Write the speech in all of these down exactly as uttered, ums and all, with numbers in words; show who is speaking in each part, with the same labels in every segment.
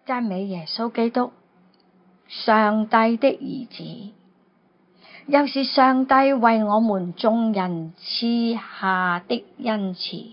Speaker 1: 讚美耶穌基督，上帝的兒子，又是上帝為我們眾人賜下的恩賜，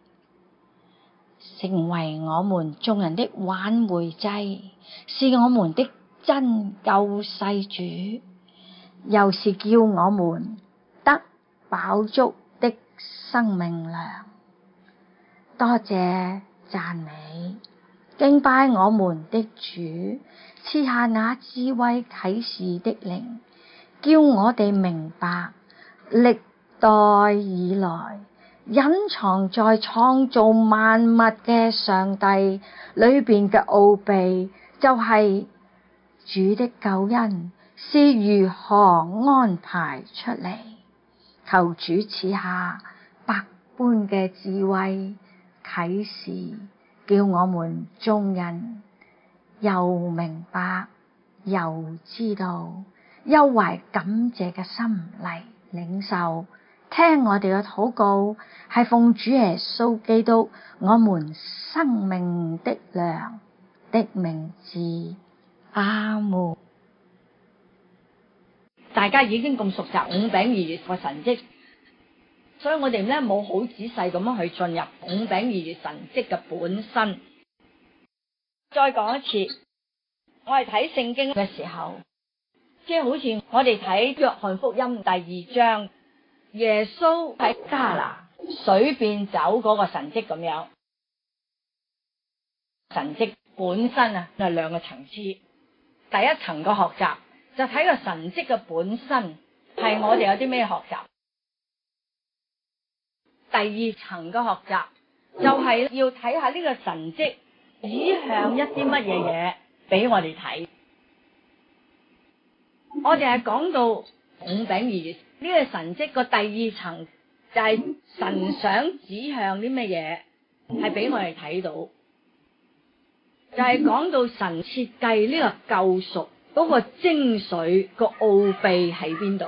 Speaker 1: 成為我們眾人的挽回祭，是我們的真救世主，又是叫我們得飽足的生命糧。多謝讚美敬拜我們的主，賜下那智慧啟示的靈，叫我哋明白歷代以來隱藏在創造萬物嘅上帝裏邊嘅奧秘，就係主的救恩是如何安排出嚟。求主賜下百般嘅智慧啟示，叫我們眾人又明白又知道，又懷感謝嘅心嚟領受。聽我哋嘅禱告，係奉主耶穌基督我們生命的糧的名字，阿門。
Speaker 2: 大家已經咁熟習五餅二魚個神蹟，所以我哋咧冇好仔細咁樣去進入五餅二魚神蹟嘅本身。再講一次，我係睇聖經嘅時候，即係好似我哋睇約翰福音第二章，耶穌喺加拿水變酒嗰個神蹟咁樣。神蹟本身啊，係兩個層次。第一層個學習就睇個神蹟嘅本身係我哋有啲咩學習。第二層嘅學習就係要睇下呢個神蹟指向一啲乜嘢嘢俾我哋睇。我哋係講到五餅二魚呢個神蹟個第二層，就係神想指向啲乜嘢係俾我哋睇到，就係講到神設計呢個救贖嗰個精髓個奧秘喺邊度。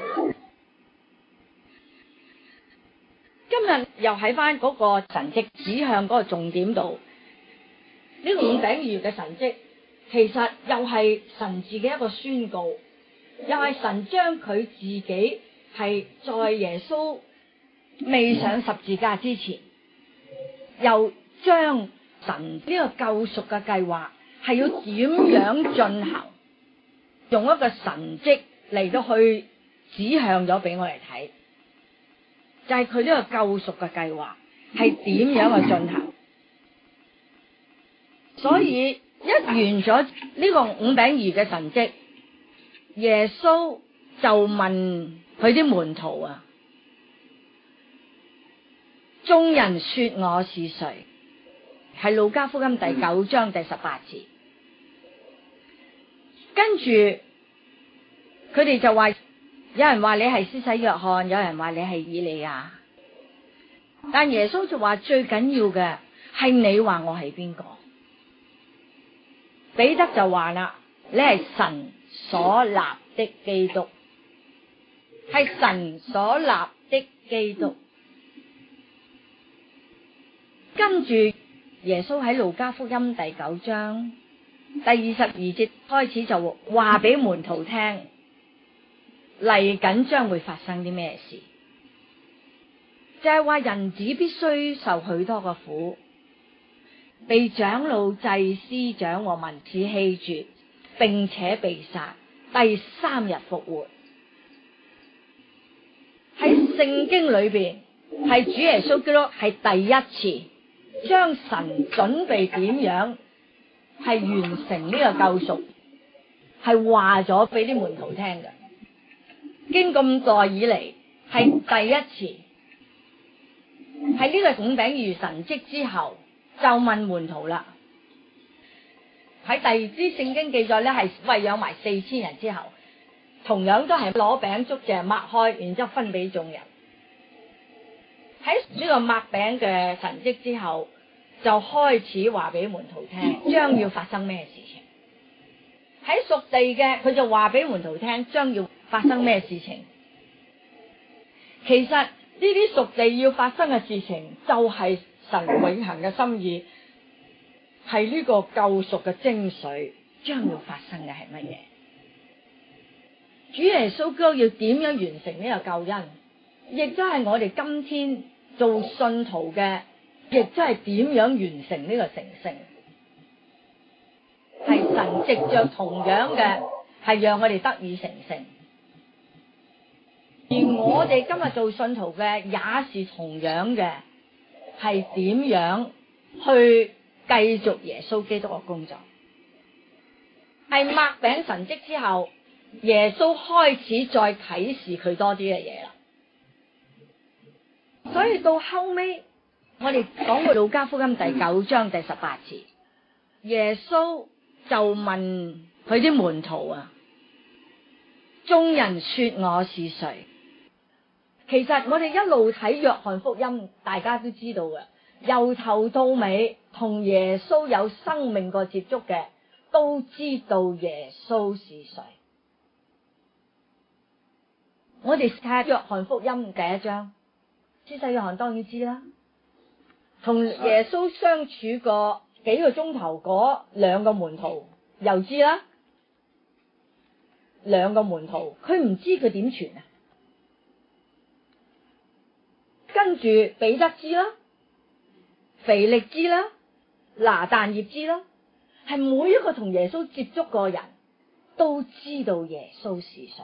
Speaker 2: 今日又喺翻嗰個神蹟指向嗰個重點度，呢個五餅二魚嘅神蹟其實又係神自己一個宣告，又係神將佢自己係在耶穌未上十字架之前，又將神呢個救贖嘅計劃係要點樣進行，用一個神蹟嚟到去指向咗俾我哋睇，就係佢呢個救贖嘅計劃係點樣去進行。所以一完咗呢個五餅二魚嘅神蹟，耶穌就問佢啲門徒啊，眾人說我是誰？係路加福音第九章第十八節。跟住佢哋就話，有人話你係施洗約翰，有人話你係以利亞。但耶穌就話最緊要嘅係你話我係邊個？彼得就話啦，你係神所立的基督，係神所立的基督。跟住耶穌喺路加福音第九章第二十二節開始就話俾門徒聽，嚟緊將會發生啲咩事，就係話人子必須受許多嘅苦，被長老祭司長和文士棄絕，並且被殺，第三日復活。喺聖經裏邊，係主耶穌基督係第一次將神準備點樣係完成呢個救贖，係話咗俾啲門徒聽嘅。經咁耐以嚟，係第一次喺呢個五餅二魚神蹟之後，就問門徒啦。喺第二支聖經記載咧，係餵養埋四千人之後，同樣都係攞餅祝謝擘開，然之後分俾眾人。喺呢個擘餅嘅神蹟之後，就開始話俾門徒聽將要發生咩事情。喺屬地嘅，佢就話俾門徒聽將要發生咩事情。其實呢啲屬地要發生嘅事情，就係神永恆嘅心意， 係呢個救贖嘅精髓將要發生嘅係乜嘢？主耶穌基督要點樣完成呢個救恩？亦都係我哋今天做信徒嘅，亦都係點樣完成呢個成聖？係神藉着同樣嘅，係讓我哋得以成聖。而我哋今日做信徒嘅，也是同樣嘅，係點樣去繼續耶穌基督嘅工作？係擘餅神蹟之後，耶穌開始再啟示佢多啲嘅嘢啦。所以到後尾，我哋講過路加福音第九章第十八節，耶穌就問佢啲門徒啊，眾人說我是誰？其實我哋一路睇約翰福音，大家都知道嘅，由頭到尾同耶穌有生命過接觸嘅，都知道耶穌是誰。我哋睇下約翰福音第一章，施洗約翰當然知啦，同耶穌相處過幾個鐘頭嗰兩個門徒又知啦，兩個門徒佢唔知佢點傳啊，跟住彼得知啦，腓力知啦，拿但業知啦，係每一個同耶穌接觸過人都知道耶穌是誰。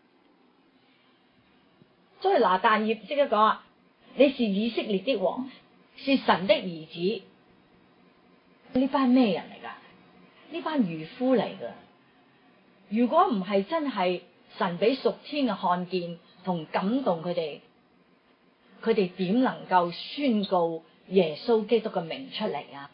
Speaker 2: 所以拿但業即刻講啊，你是以色列的王，是神的兒子。呢班咩人嚟噶？呢班漁夫嚟噶。如果唔係真係神俾屬天嘅看見同感動佢哋，佢哋點能夠宣告耶穌基督嘅名出嚟啊？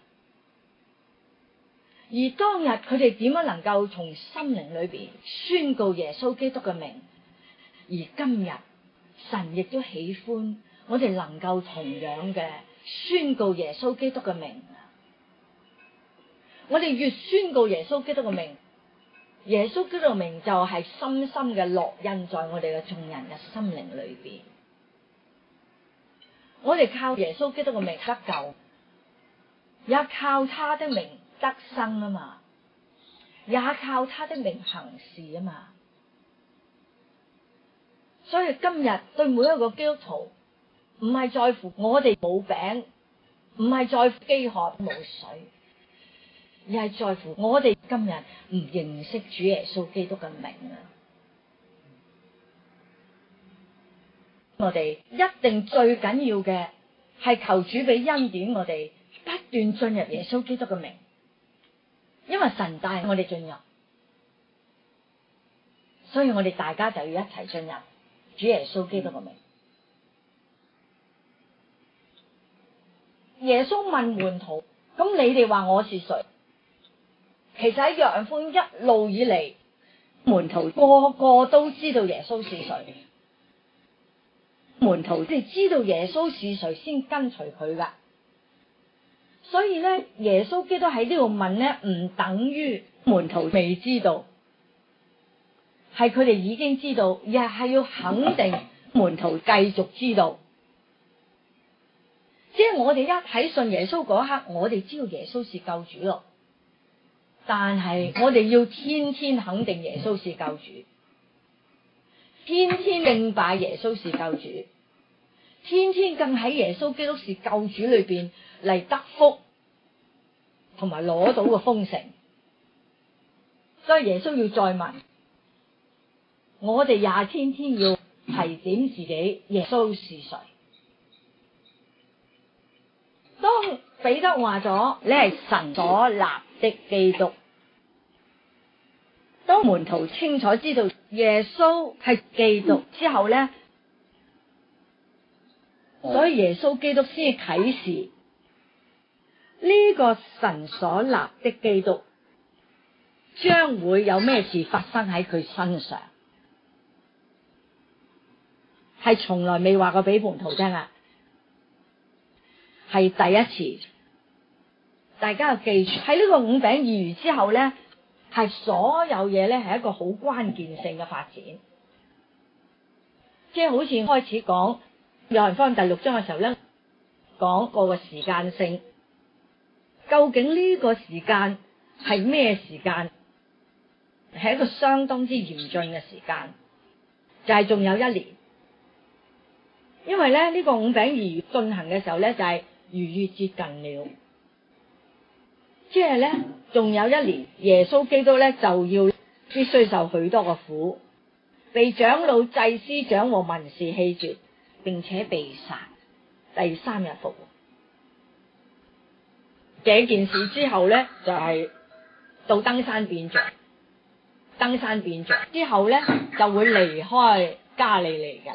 Speaker 2: 而當日佢哋點樣能夠從心靈裏邊宣告耶穌基督嘅名？而今日神亦都喜歡我哋能夠同樣嘅宣告耶穌基督嘅名。我哋越宣告耶穌基督嘅名，耶穌基督嘅名就係深深嘅烙印在我哋嘅眾人嘅心靈裏邊。我哋靠耶穌基督嘅名得救，也靠他的名得生啊嘛，也靠他的名行事啊嘛。所以今日對每一個基督徒，唔係在乎我哋冇餅，唔係在乎飢渴冇水，而係在乎我哋今日唔認識主耶穌基督嘅名啊！我哋一定最緊要嘅係求主俾恩典，我哋不斷進入耶穌基督嘅名，因為神帶我哋進入，所以我哋大家就要一齊進入主耶穌基督嘅名。耶穌問門徒：咁你哋話我是誰？其實喺約翰福音一路以嚟，門徒個個都知道耶穌是誰。門徒即係知道耶穌是誰先跟隨佢噶。所以咧，耶穌基督喺呢度問咧，唔等於門徒未知道，係佢哋已經知道，而係要肯定門徒繼續知道。即係我哋一睇信耶穌嗰刻，我哋知道耶穌是救主咯。但係我哋要天天肯定耶穌是救主，天天敬拜耶穌是救主，天天更喺耶穌基督是救主裏邊嚟得福，同埋攞到個豐盛。所以耶穌要再問，我哋也天天要提點自己耶穌是誰。當彼得話咗你係神所立的基督，當門徒清楚知道耶穌係基督之後咧，所以耶穌基督先啟示呢個神所立的基督將會有咩事發生喺佢身上，係從來未話過俾門徒聽啊，係第一次。大家要記住喺呢個五餅二魚之後咧，係所有嘢咧係一個好關鍵性嘅發展。即係好似開始講約翰福音第六章嘅時候咧，講過個時間性， 究竟呢個時間係咩時間？係一個相當之嚴峻嘅時間，就係、是、仲有一年。因為咧呢、這個五餅二魚進行嘅時候咧，就係逾越節接近了，即係咧仲有一年，耶穌基督咧就要必須受許多嘅苦，被長老、祭司長和文士棄絕，並且被殺，第三日復活。這件事之後咧，就係、是、到登山變像，登山變像之後咧，就會離開加利利噶啦。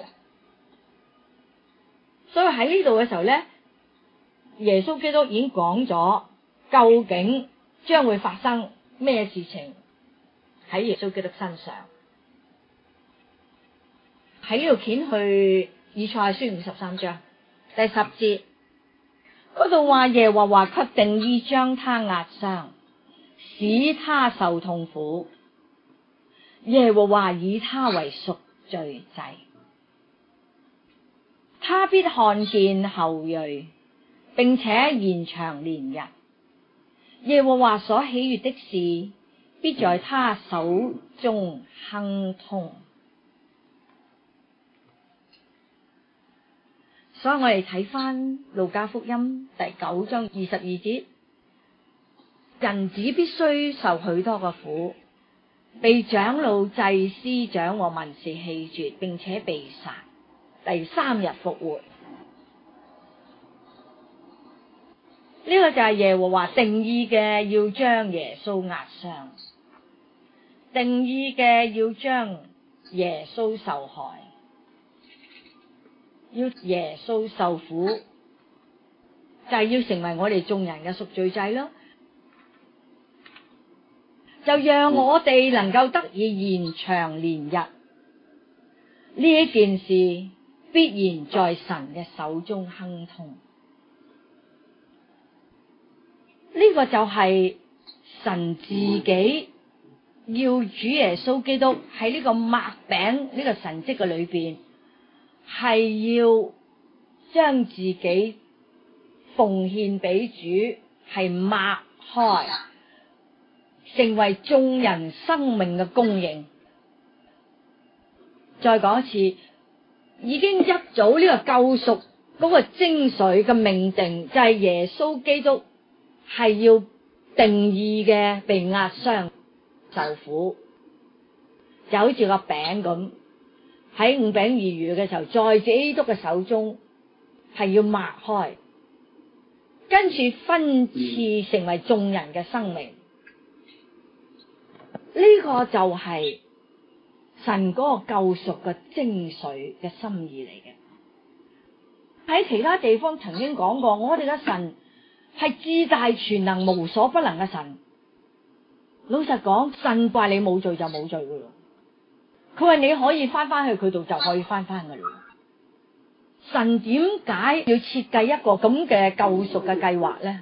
Speaker 2: 所以喺呢度嘅時候咧，耶穌基督已經講咗究竟將會發生咩事情喺耶穌基督身上。喺呢度掀去以賽亞書五十三章第十節嗰度話，耶和華卻定意將他壓傷，使他受痛苦。耶和華以他為贖罪祭，他必看見後裔，並且延長年日。耶和華所喜悅的事，必在他手中亨通。所以我哋睇翻路加福音第九章二十二節，人子必須受許多嘅苦，被長老、祭司長和文士棄絕，並且被殺，第三日復活。呢、這個就係耶和華定意嘅，要將耶穌壓傷，定意嘅要將耶穌受害，要耶穌受苦，就係、是、要成為我哋眾人嘅贖罪祭咯。就讓我哋能夠得以延長年日，呢一件事必然在神嘅手中亨通。呢、這個就係神自己要主耶穌基督喺呢個擘餅呢個神蹟嘅裏邊，係要將自己奉獻俾主，係擘開，成為眾人生命嘅供應。再講一次，已經一早呢個救贖嗰個精髓嘅命定，就係、是、耶穌基督係要定義嘅被壓傷受苦，就好似個餅咁，喺五餅二魚嘅時候，在基督嘅手中係要擘開，跟住分賜成為眾人嘅生命。呢、這個就係神嗰個救贖嘅精髓嘅心意嚟嘅。喺其他地方曾經講過，我哋嘅神係至大全能無所不能嘅神。老實講，神怪你冇罪就冇罪噶咯。佢話你可以翻翻去佢度就可以翻翻噶啦。神點解要設計一個咁嘅救贖嘅計劃咧？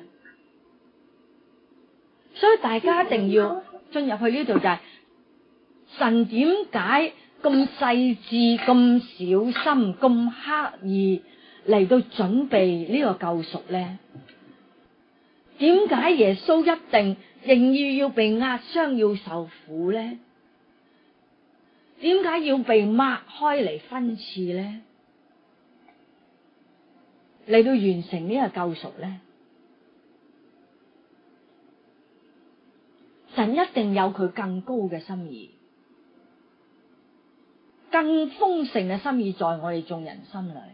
Speaker 2: 所以大家一定要進入去呢度，就係神點解咁細緻、咁小心、咁刻意嚟到準備呢個救贖咧？點解耶穌一定仍要要被壓傷、要受苦咧？點解要被擘開嚟分賜咧？嚟到完成呢個救贖咧？神一定有佢更高嘅心意，更豐盛嘅心意在我哋眾人心裏。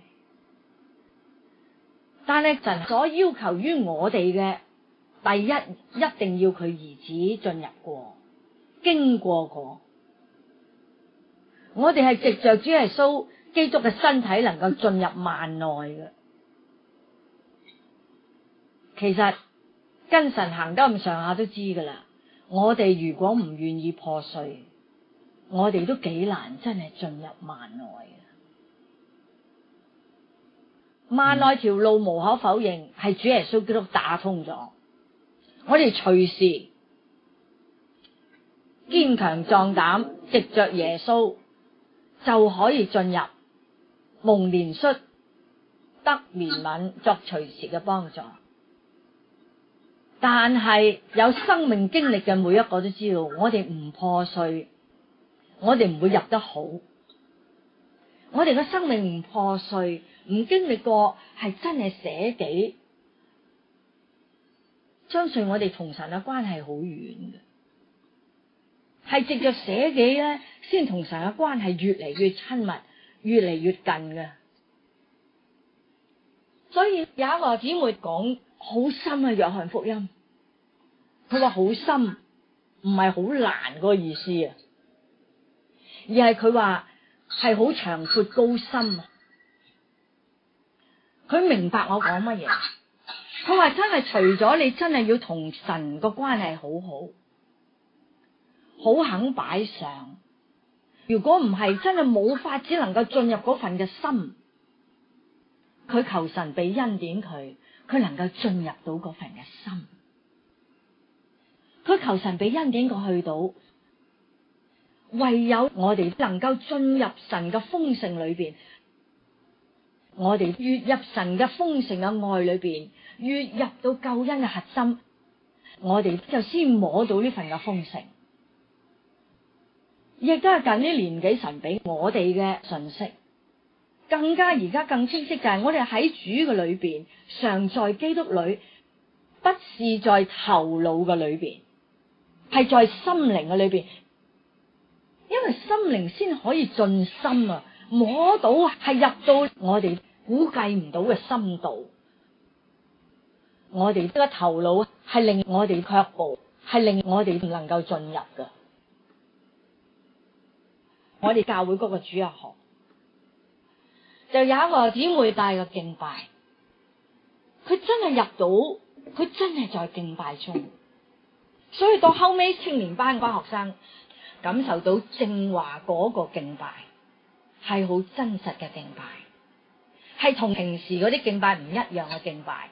Speaker 2: 但係神所要求於我哋嘅，第一一定要佢兒子進入過，經過過。我哋係藉着主耶穌基督嘅身體能夠進入幔內嘅。其實跟神行得咁上下都知噶啦。我哋如果唔願意破碎，我哋都幾難真係進入幔內嘅。幔內條路無可否認係主耶穌基督打通咗，我哋隨時堅強壯膽，藉着耶穌就可以進入，蒙憐恤，得憐憫，作隨時嘅幫助。 但係有生命經歷嘅每一個都知道，我哋唔破碎，我哋唔會入得好。我哋嘅生命唔破碎，唔經歷過係真係捨己，相信我哋同神嘅關係好遠嘅，係藉着捨己咧，先同神嘅關係越嚟越親密，越嚟越近嘅。所以有一個姊妹講好深啊，約翰福音，佢話好深，唔係好難嗰個意思啊，而係佢話係好長闊高深啊。佢明白我講乜嘢。佢話真係除咗你真係要同神個關係好好，好肯擺上，如果唔係真係冇法子能夠進入嗰份嘅心。佢求神俾恩典佢，佢能夠進入到嗰份嘅心。佢求神俾恩典佢去到，唯有我哋能夠進入神嘅豐盛裏邊，我哋越入神嘅豐盛嘅愛裏邊，越入到救恩嘅核心，我哋就先摸到呢份嘅豐盛。亦都係近呢年紀神俾我哋嘅信息。更加而家更清晰就係我哋喺主嘅裏邊，常在基督裏，不是在頭腦嘅裏邊，係在心靈嘅裏邊。因為心靈先可以進心啊，摸到係入到我哋估計唔到嘅深度。我哋呢個頭腦係令我哋卻步，係令我哋唔能夠進入嘅。我哋教會嗰個主日學就有一個姊妹帶嘅敬拜，佢真係入到，佢真係在敬拜中，所以到後尾青年班班學生感受到正話嗰個敬拜係好真實嘅敬拜，係同平時嗰啲敬拜唔一樣嘅敬拜。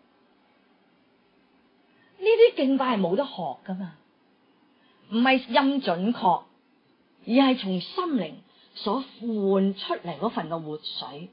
Speaker 2: 呢啲敬拜係冇得學噶嘛，唔係音準確，而係從心靈所喚出嚟嗰份嘅活水。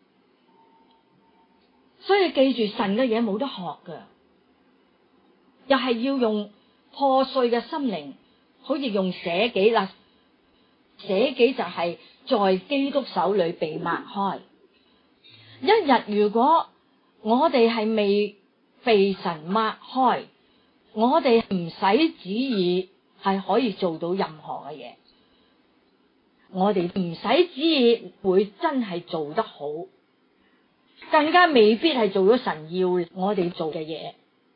Speaker 2: 所以記住，神嘅嘢冇得學噶，又係要用破碎嘅心靈，好似用捨己啦，捨己就係在基督手裏被擘開。一日如果我哋係未被神擘開，我哋唔使旨意係可以做到任何嘅嘢，我哋唔使旨意會真係做得好，更加未必係做咗神要我哋做嘅嘢。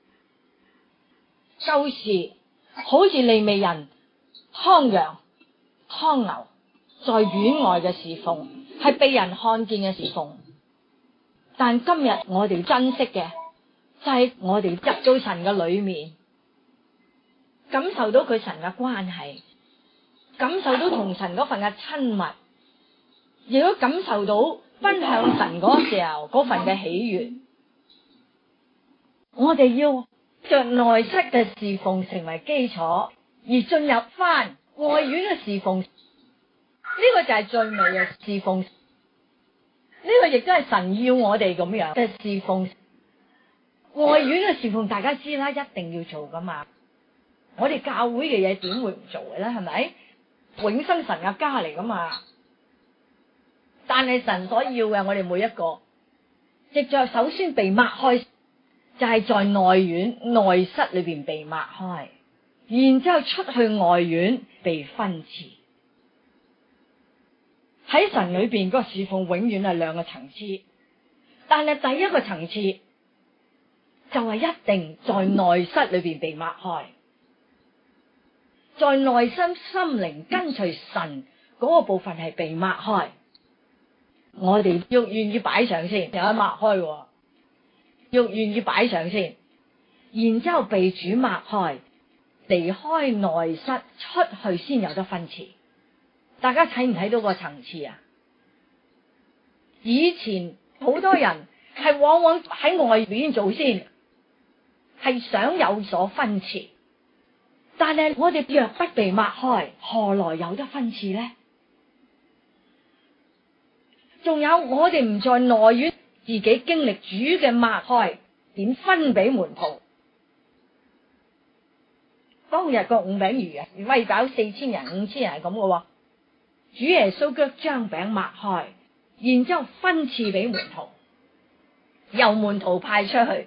Speaker 2: 就是好似利未人劏羊劏牛，在院外嘅侍奉係被人看見嘅侍奉，但今日我哋珍惜嘅就係我哋入到神嘅裏面，感受到佢神嘅關係，感受到同神嗰份嘅親密，亦都感受到分享神嗰時候嗰份嘅喜悅。我哋要着內室嘅侍奉成為基礎，而進入翻外院嘅侍奉，呢個就係最美嘅侍奉。呢個亦都係神要我哋咁樣嘅侍奉。外院嘅侍奉大家知啦，一定要做噶嘛。我哋教會嘅嘢點會唔做嘅咧？係咪？永生神嘅家嚟噶嘛。但係神所要嘅，我哋每一個，藉着首先被擘開，就係在內院內室裏邊被擘開，然之後出去外院被分賜。喺神裏邊嗰個侍奉永遠係兩個層次，但係第一個層次就係一定在內室裏邊被擘開，在內心心靈跟隨神嗰個部分係被擘開。我哋要願意擺上先，有得擘開，要願意擺上先，然之後被主擘開，離開內室出去先有得分賜。大家睇唔睇到個層次啊？以前好多人係往往喺外邊做先，係想有所分賜，但係我哋若不被擘開，何來有得分賜呢？仲有我哋唔在內院自己經歷主嘅擘開，點分俾門徒？ 當日個五餅魚啊，餵飽四千人、五千人係咁嘅喎。主耶穌基督將餅擘開，然之後分賜俾門徒，由門徒派出去。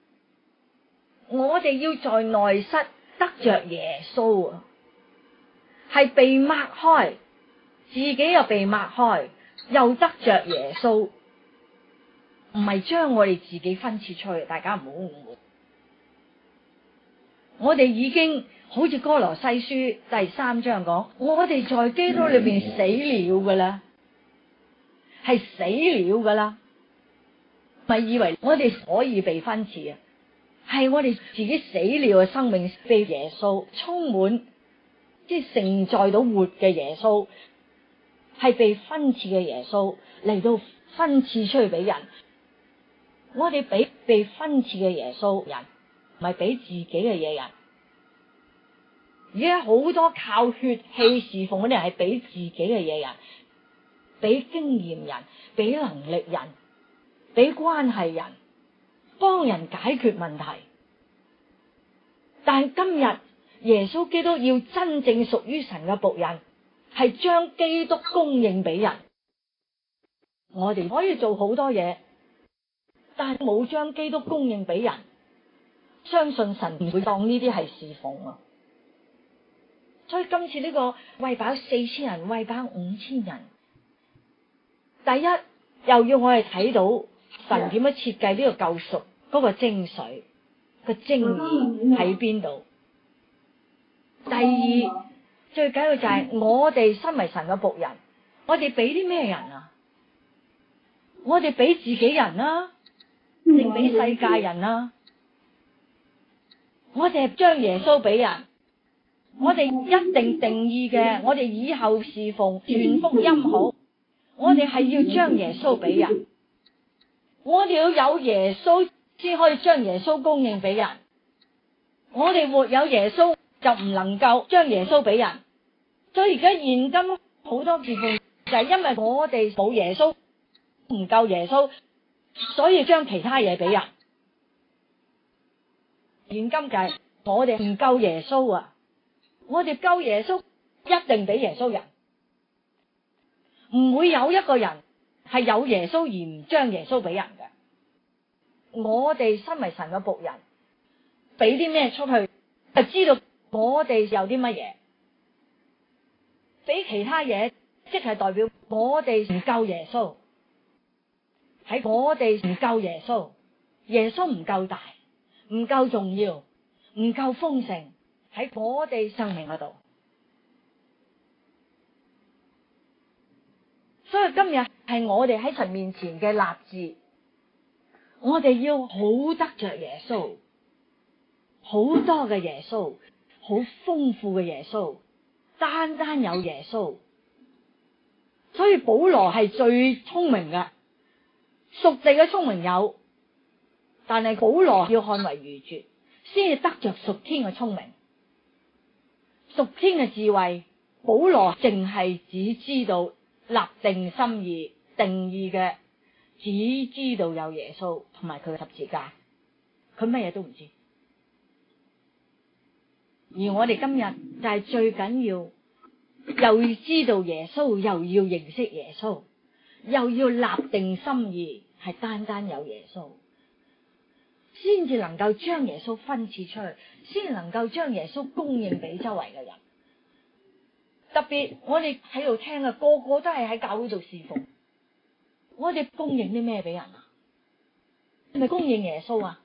Speaker 2: 我哋要在內室得着耶穌啊，係被擘開，自己又被擘開，又得着耶穌，唔係將我哋自己分賜出去。大家唔好誤會，我哋已經好似哥羅西書第三章講，我哋在基督裏邊死了噶啦，係死了噶啦，咪以為我哋可以被分賜啊？係我哋自己死了嘅生命被耶穌充滿，即係承載到活嘅耶穌，係被分賜嘅耶穌嚟到分賜出去俾人。我哋俾被分賜嘅耶穌人，唔係俾自己嘅嘢人。而家好多靠血氣侍奉嗰啲人係俾自己嘅嘢人，俾經驗人，俾能力人，俾關係人，幫人解決問題。但係今日耶穌基督要真正屬於神嘅僕人，係將基督供應俾人。我哋可以做好多嘢，但係冇將基督供應俾人，相信神唔會當呢啲係侍奉啊。所以今次呢個餵飽四千人，餵飽五千人，第一又要我哋睇到神點樣設計呢個救贖嗰個精髓、個精義喺邊度。第二最緊要就係我哋身為神嘅僕人，我哋俾啲咩人啊？我哋俾自己人啊，定俾世界人啊？我哋係將耶穌俾人。我哋一定定義嘅，我哋以後侍奉傳福音好，我哋係要將耶穌俾人，我哋要有耶穌先可以將耶穌供應俾人。我哋沒有耶穌就唔能夠將耶穌俾人。所以而家現今好多侍奉就係因為我哋冇耶穌，唔夠耶穌，所以將其他嘢俾人。現今就係我哋唔夠耶穌啊！我哋夠耶穌，一定俾耶穌人，唔會有一個人係有耶穌而唔將耶穌俾人嘅。我哋身為神嘅僕人，俾啲咩出去，就知道我哋有啲乜嘢。俾其他嘢，即係代表我哋唔夠耶穌，喺我哋唔夠耶穌，耶穌唔夠大，唔夠重要，唔夠豐盛。喺我哋生命嗰度，所以今日係我哋喺神面前嘅立志，我哋要好得着耶穌，好多嘅耶穌，好豐富嘅耶穌，單單有耶穌。所以保羅係最聰明嘅，屬地嘅聰明有，但係保羅要看為愚拙，先至得着屬天嘅聰明。屬天嘅智慧，保羅淨係只知道立定心意、定義嘅，只知道有耶穌同埋佢嘅十字架，佢乜嘢都唔知。而我哋今日就係最緊要，又要知道耶穌，又要認識耶穌，又要立定心意，係單單有耶穌，先至能夠將耶穌分賜出去，先能夠將耶穌供應俾周圍嘅人。特別我哋喺度聽嘅，個個都係喺教會度侍奉。我哋供應啲咩俾人啊？係咪供應耶穌啊？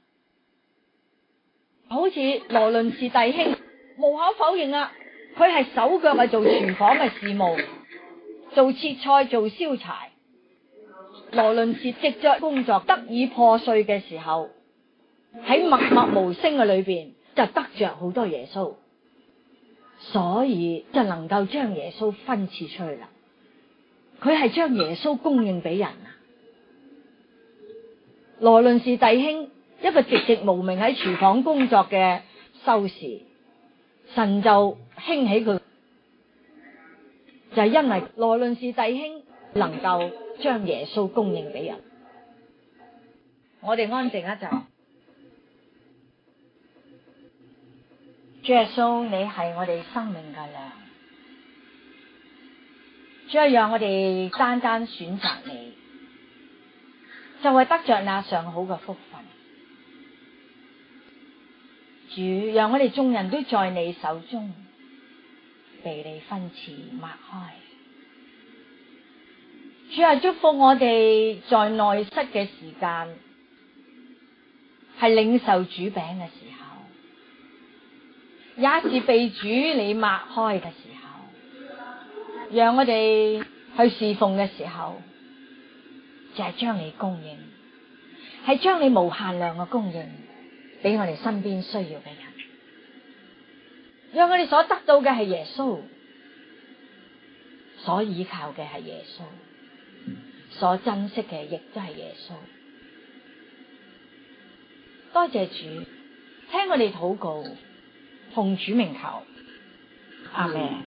Speaker 2: 好似羅倫士弟兄，無可否認啊，佢係手腳係做廚房嘅事務，做切菜、做燒柴。羅倫士藉着工作得以破碎嘅時候，喺默默無聲嘅裏邊就得着好多耶穌，所以就能夠將耶穌分賜出去啦。佢係將耶穌供應俾人啊！羅倫士弟兄一個寂寂無名喺廚房工作嘅修士，神就興起佢，就係因為羅倫士弟兄能夠將耶穌供應俾人。我哋安靜一陣。
Speaker 1: 主耶穌，你係我哋生命嘅糧。主啊，讓我哋單單選擇你，就係得着那上好嘅福分。主，讓我哋眾人都在你手中，被你分賜擘開。主啊，祝福我哋在內室嘅時間，係領受主餅嘅時候，也是被主你擘開嘅時候，讓我哋去侍奉嘅時候，就係將你供應，係將你無限量嘅供應俾我哋身邊需要嘅人，讓我哋所得到嘅係耶穌，所依靠嘅係耶穌，所珍惜嘅亦都係耶穌。多謝主，聽我哋禱告，奉主名求，阿們。